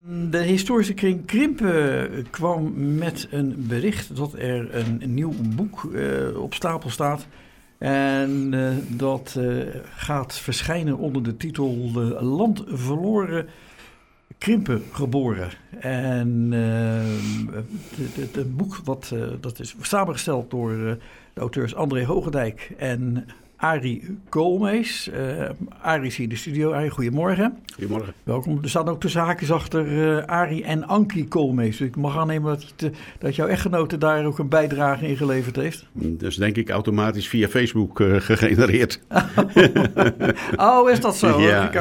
De historische kring Krimpen kwam met een bericht dat er een nieuw boek op stapel staat. En dat gaat verschijnen onder de titel Land verloren, Krimpen geboren. En het boek dat is samengesteld door de auteurs André Hoogendijk en Arie Koolmees. Arie is hier in de studio. Arie, goedemorgen. Goedemorgen. Welkom. Er staan ook tussen haakjes achter Arie en Ankie Koolmees. Dus ik mag aannemen dat jouw echtgenote daar ook een bijdrage in geleverd heeft. Dat is denk ik automatisch via Facebook gegenereerd. Oh, is dat zo? Ja,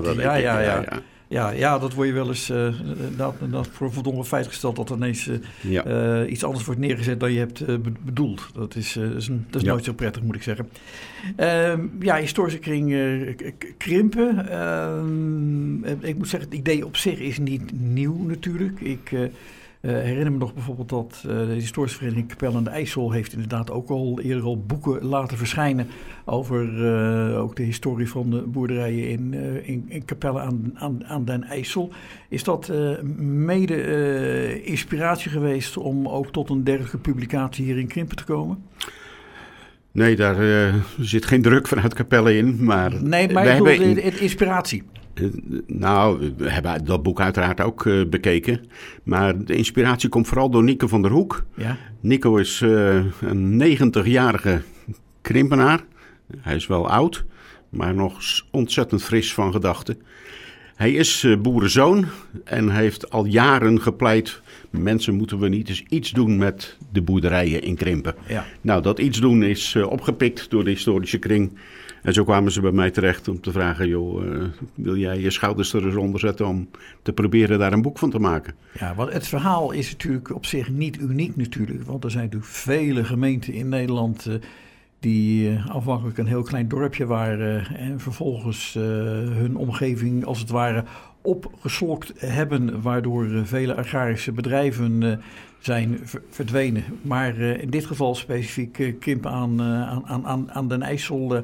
Ja, dat word je wel eens dat voor voldongen feit gesteld dat er ineens iets anders wordt neergezet dan je hebt bedoeld. Dat is nooit zo prettig, moet ik zeggen. Historische kring Krimpen. Ik moet zeggen, het idee op zich is niet nieuw natuurlijk. Ik herinner me nog bijvoorbeeld dat de historische vereniging Capelle aan de IJssel heeft inderdaad ook al eerder boeken laten verschijnen over ook de historie van de boerderijen in Capelle aan den IJssel. Is dat mede inspiratie geweest om ook tot een dergelijke publicatie hier in Krimpen te komen? Nee, daar zit geen druk vanuit Capelle in. Maar nee, maar ik bedoel de inspiratie. Nou, we hebben dat boek uiteraard ook bekeken. Maar de inspiratie komt vooral door Nico van der Hoek. Ja. Nico is een 90-jarige krimpenaar. Hij is wel oud, maar nog ontzettend fris van gedachten. Hij is boerenzoon en heeft al jaren gepleit: mensen, moeten we niet eens iets doen met de boerderijen in Krimpen. Ja. Nou, dat iets doen is opgepikt door de historische kring. En zo kwamen ze bij mij terecht om te vragen: joh, wil jij je schouders er eens onder zetten om te proberen daar een boek van te maken? Ja, want het verhaal is natuurlijk op zich niet uniek natuurlijk. Want er zijn natuurlijk vele gemeenten in Nederland die afhankelijk een heel klein dorpje waren en vervolgens hun omgeving als het ware opgeslokt hebben, waardoor vele agrarische bedrijven zijn verdwenen. Maar in dit geval specifiek Krimpen aan den IJssel.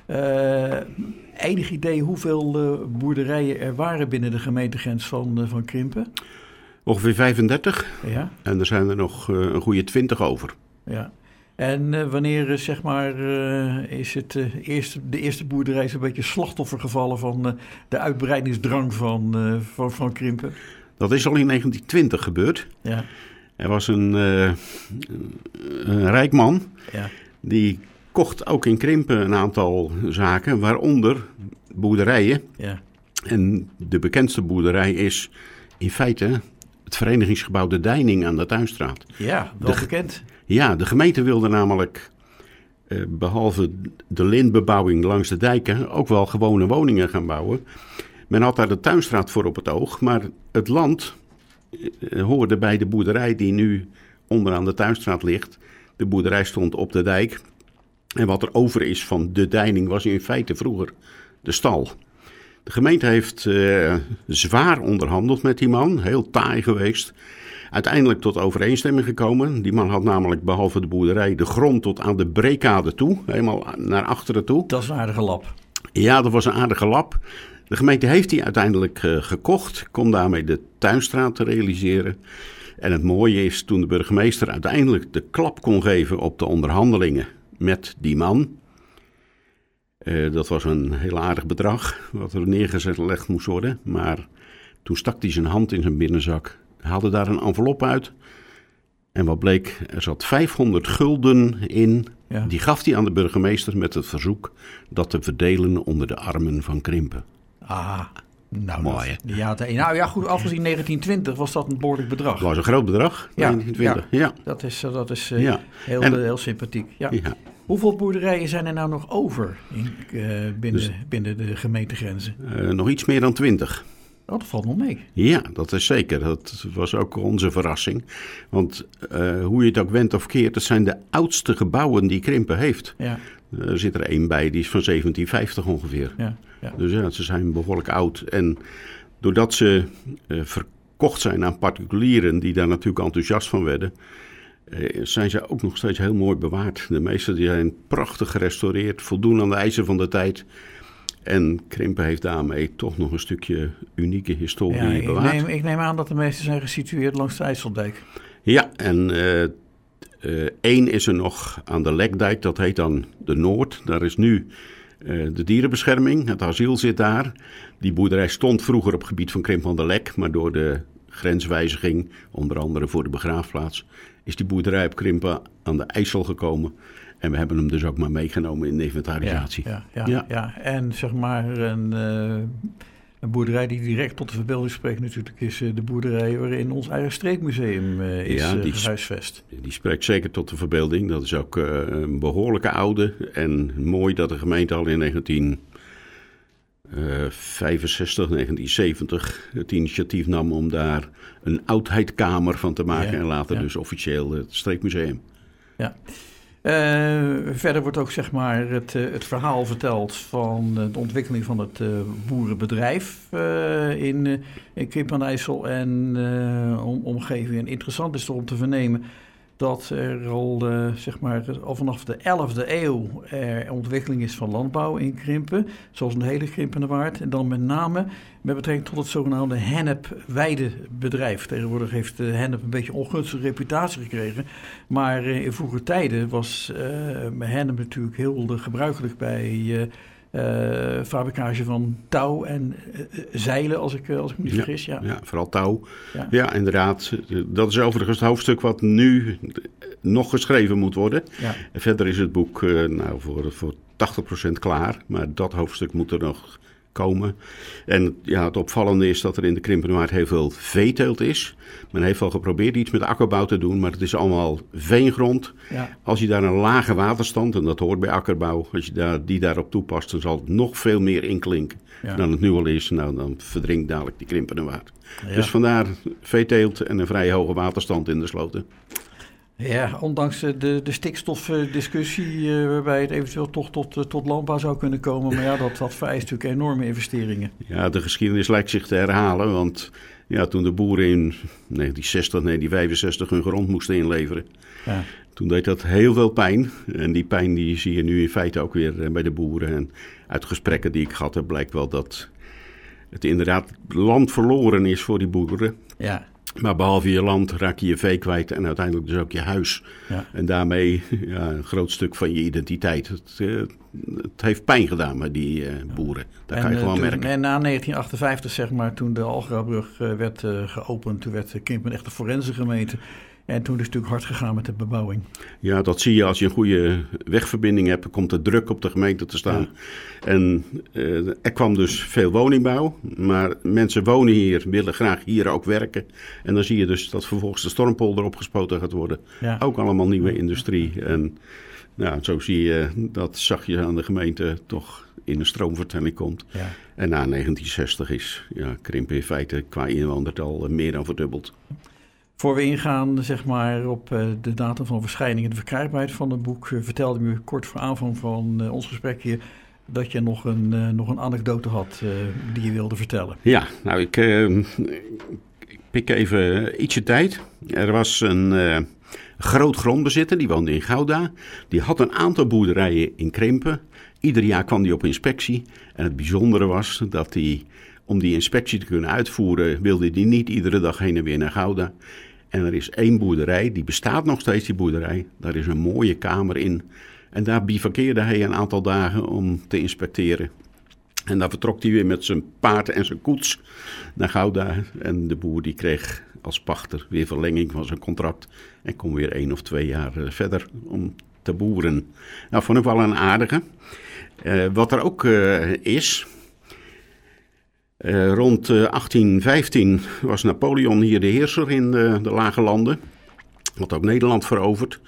Enig idee hoeveel boerderijen er waren binnen de gemeentegrens van Krimpen? Ongeveer 35. Ja. En er zijn er nog een goede 20 over. Ja. En wanneer is de eerste boerderij zo'n beetje slachtoffer gevallen van de uitbreidingsdrang van Krimpen? Dat is al in 1920 gebeurd. Ja. Er was een rijk man, ja, die kocht ook in Krimpen een aantal zaken, waaronder boerderijen. Ja. En de bekendste boerderij is in feite het verenigingsgebouw De Deining aan de Tuinstraat. Ja, wel bekend. Ja, de gemeente wilde namelijk, behalve de lintbebouwing langs de dijken, ook wel gewone woningen gaan bouwen. Men had daar de Tuinstraat voor op het oog, maar het land hoorde bij de boerderij die nu onderaan de Tuinstraat ligt. De boerderij stond op de dijk. En wat er over is van De Deining was in feite vroeger de stal. De gemeente heeft zwaar onderhandeld met die man, heel taai geweest. Uiteindelijk tot overeenstemming gekomen. Die man had namelijk behalve de boerderij de grond tot aan de Breekade toe, helemaal naar achteren toe. Dat is een aardige lap. Ja, dat was een aardige lap. De gemeente heeft die uiteindelijk gekocht, kon daarmee de Tuinstraat te realiseren. En het mooie is, toen de burgemeester uiteindelijk de klap kon geven op de onderhandelingen met die man. Dat was een heel aardig bedrag wat er neergelegd moest worden. Maar toen stak hij zijn hand in zijn binnenzak, haalde daar een envelop uit. En wat bleek, er zat 500 gulden in. Ja. Die gaf hij aan de burgemeester met het verzoek dat te verdelen onder de armen van Krimpen. Ah, nou mooi. Nou ja, goed, afgezien 1920 was dat een behoorlijk bedrag. Dat was een groot bedrag, ja, 1920. Ja. Dat is heel sympathiek. Ja. Ja. Hoeveel boerderijen zijn er nou nog over binnen de gemeentegrenzen? Nog iets meer dan 20. Dat valt nog mee. Ja, dat is zeker. Dat was ook onze verrassing. Want hoe je het ook wendt of keert, het zijn de oudste gebouwen die Krimpen heeft. Ja. Er zit er één bij, die is van 1750 ongeveer. Ja, ja. Dus ja, ze zijn behoorlijk oud. En doordat ze verkocht zijn aan particulieren die daar natuurlijk enthousiast van werden, zijn ze ook nog steeds heel mooi bewaard. De meeste die zijn prachtig gerestaureerd, voldoen aan de eisen van de tijd. En Krimpen heeft daarmee toch nog een stukje unieke historie bewaard. Ik neem aan dat de meeste zijn gesitueerd langs de IJsseldijk. Ja, en één is er nog aan de Lekdijk, dat heet dan de Noord. Daar is nu de dierenbescherming, het asiel zit daar. Die boerderij stond vroeger op het gebied van Krimpen aan de Lek, maar door de grenswijziging, onder andere voor de begraafplaats, is die boerderij op Krimpen aan de IJssel gekomen. En we hebben hem dus ook maar meegenomen in de inventarisatie. Ja. En zeg maar een boerderij die direct tot de verbeelding spreekt natuurlijk is de boerderij waarin ons eigen streekmuseum is gehuisvest. Die spreekt zeker tot de verbeelding. Dat is ook een behoorlijke oude. En mooi dat de gemeente al in 1965, 1970 het initiatief nam om daar een oudheidkamer van te maken. En later dus officieel het streekmuseum. Ja. Verder wordt ook zeg maar het verhaal verteld van de ontwikkeling van het boerenbedrijf in Krimpen aan de IJssel en omgeving. En interessant is er om te vernemen dat er al vanaf de 11e eeuw er ontwikkeling is van landbouw in Krimpen, zoals in de hele Krimpenerwaard. En dan met name met betrekking tot het zogenaamde hennepweidebedrijf. Tegenwoordig heeft hennep een beetje ongunstige reputatie gekregen. Maar in vroege tijden was hennep natuurlijk heel gebruikelijk bij fabricage van touw en zeilen, als ik me niet vergis. Ja, vooral touw. Ja, inderdaad. Dat is overigens het hoofdstuk wat nu nog geschreven moet worden. Ja. En verder is het boek voor 80% klaar, maar dat hoofdstuk moet er nog komen. En ja, het opvallende is dat er in de Krimpenerwaard heel veel veeteelt is. Men heeft wel geprobeerd iets met akkerbouw te doen, maar het is allemaal veengrond. Ja. Als je daar een lage waterstand, en dat hoort bij akkerbouw, als je die daarop toepast, dan zal het nog veel meer inklinken dan het nu al is. Nou, dan verdrinkt dadelijk die Krimpenerwaard. Ja. Dus vandaar veeteelt en een vrij hoge waterstand in de sloten. Ja, ondanks de stikstofdiscussie waarbij het eventueel toch tot landbouw zou kunnen komen. Maar ja, dat vereist natuurlijk enorme investeringen. Ja, de geschiedenis lijkt zich te herhalen. Want ja, toen de boeren in 1960, 1965 hun grond moesten inleveren, toen deed dat heel veel pijn. En die pijn die zie je nu in feite ook weer bij de boeren. En uit gesprekken die ik gehad heb blijkt wel dat het inderdaad land verloren is voor die boeren. Ja. Maar behalve je land raak je je vee kwijt en uiteindelijk dus ook je huis. Ja. En daarmee een groot stuk van je identiteit. Het heeft pijn gedaan met die boeren. Dat kan je gewoon merken. En na 1958, zeg maar, toen de Algrabrug werd geopend, toen werd Krimpen echt een forensengemeente. En toen is het natuurlijk hard gegaan met de bebouwing. Ja, dat zie je als je een goede wegverbinding hebt. Komt er druk op de gemeente te staan. Ja. En er kwam dus veel woningbouw. Maar mensen wonen hier, willen graag hier ook werken. En dan zie je dus dat vervolgens de Stormpolder opgespoten gaat worden. Ja. Ook allemaal nieuwe industrie. En nou, zo zie je, dat zag je aan de gemeente toch in een stroomvertelling komt. Ja. En na 1960 is Krimpen in feite qua inwonertal meer dan verdubbeld. Voor we ingaan zeg maar, op de datum van verschijning en de verkrijgbaarheid van het boek, vertelde u kort voor aanvang van ons gesprek hier dat je nog een anekdote had die je wilde vertellen. Ja, nou ik pik even ietsje tijd. Er was een groot grondbezitter, die woonde in Gouda. Die had een aantal boerderijen in Krimpen. Ieder jaar kwam hij op inspectie. En het bijzondere was dat hij, om die inspectie te kunnen uitvoeren, wilde hij niet iedere dag heen en weer naar Gouda. En er is één boerderij, die bestaat nog steeds, die boerderij. Daar is een mooie kamer in. En daar bivakkeerde hij een aantal dagen om te inspecteren. En daar vertrok hij weer met zijn paard en zijn koets naar Gouda. En de boer die kreeg als pachter weer verlenging van zijn contract. En kon weer 1 of 2 jaar verder om te boeren. Nou, vond ik wel een aardige. Wat er ook is. Rond 1815 was Napoleon hier de heerser in de Lage Landen. Had ook Nederland veroverd.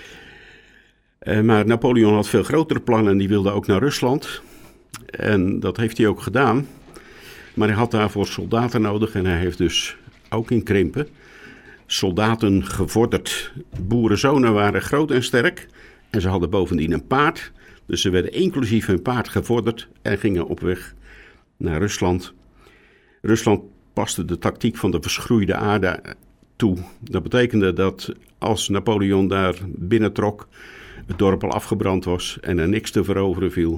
Maar Napoleon had veel grotere plannen en die wilde ook naar Rusland. En dat heeft hij ook gedaan. Maar hij had daarvoor soldaten nodig en hij heeft dus ook in Krimpen soldaten gevorderd. Boerenzonen waren groot en sterk en ze hadden bovendien een paard. Dus ze werden inclusief hun paard gevorderd en gingen op weg naar Rusland. Rusland paste de tactiek van de verschroeide aarde toe. Dat betekende dat als Napoleon daar binnentrok, het dorp al afgebrand was en er niks te veroveren viel.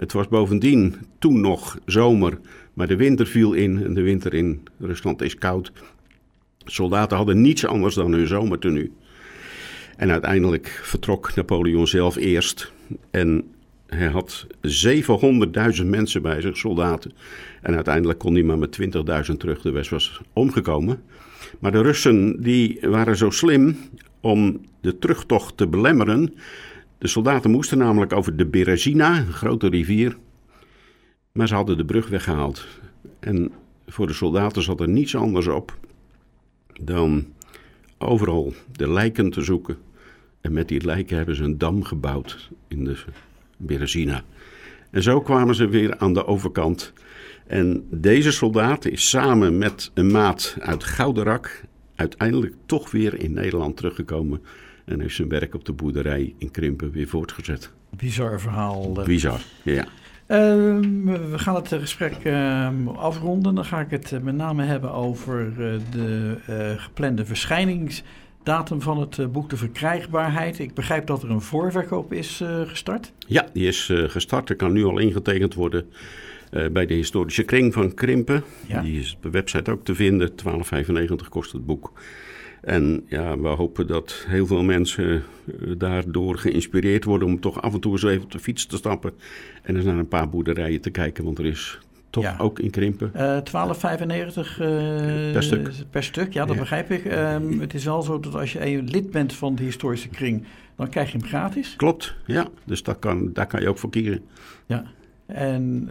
Het was bovendien toen nog zomer, maar de winter viel in. En de winter in Rusland is koud. Soldaten hadden niets anders dan hun zomertenue. En uiteindelijk vertrok Napoleon zelf eerst. En hij had 700.000 mensen bij zich, soldaten. En uiteindelijk kon hij maar met 20.000 terug. De rest was omgekomen. Maar de Russen die waren zo slim om de terugtocht te belemmeren. De soldaten moesten namelijk over de Berezina, een grote rivier. Maar ze hadden de brug weggehaald. En voor de soldaten zat er niets anders op dan overal de lijken te zoeken. En met die lijken hebben ze een dam gebouwd in de Berezina. En zo kwamen ze weer aan de overkant. En deze soldaat is samen met een maat uit Gouderak uiteindelijk toch weer in Nederland teruggekomen. En heeft zijn werk op de boerderij in Krimpen weer voortgezet. Bizar verhaal. Bizar, ja. We gaan het gesprek afronden. Dan ga ik het met name hebben over de geplande verschijningsdatum van het boek De Verkrijgbaarheid. Ik begrijp dat er een voorverkoop is gestart. Ja, die is gestart. Er kan nu al ingetekend worden bij de historische kring van Krimpen. Ja. Die is op de website ook te vinden. €12,95 kost het boek. En ja, we hopen dat heel veel mensen daardoor geïnspireerd worden om toch af en toe eens even op de fiets te stappen en eens naar een paar boerderijen te kijken, want er is toch ook in Krimpen. €12,95 per stuk, ja, dat begrijp ik. Het is wel zo dat als je lid bent van de historische kring, dan krijg je hem gratis. Klopt, ja, dus daar kan je ook voor kiezen. Ja. En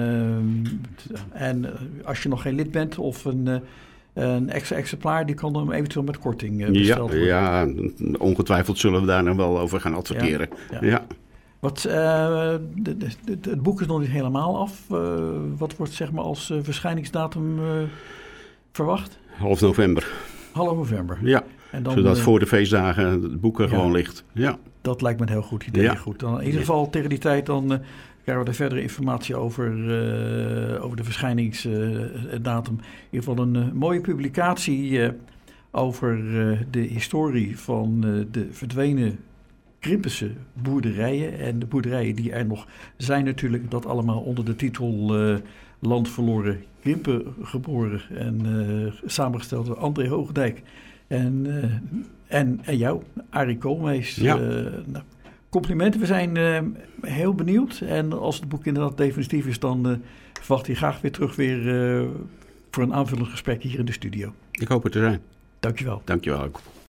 als je nog geen lid bent of een extra exemplaar, die kan dan eventueel met korting besteld worden. Ja, ongetwijfeld zullen we daar nog wel over gaan adverteren. Ja. Het boek is nog niet helemaal af. Wat wordt zeg maar als verschijningsdatum verwacht? Half november. Half november. Ja, en dan, zodat voor de feestdagen het boek er gewoon ligt. Ja. Dat lijkt me een heel goed idee. Ja. Goed. Dan in ieder geval tegen die tijd dan krijgen we er verdere informatie over de verschijningsdatum. In ieder geval een mooie publicatie over de historie van de verdwenen Krimpense boerderijen. En de boerderijen die er nog zijn natuurlijk, dat allemaal onder de titel Land verloren, Krimpen geboren. En samengesteld door André Hoogdijk. En jou, Arie Koolmees. Ja. Complimenten, we zijn heel benieuwd. En als het boek inderdaad definitief is, dan verwacht hij graag weer terug voor een aanvullend gesprek hier in de studio. Ik hoop het te zijn. Dankjewel. Dankjewel ook.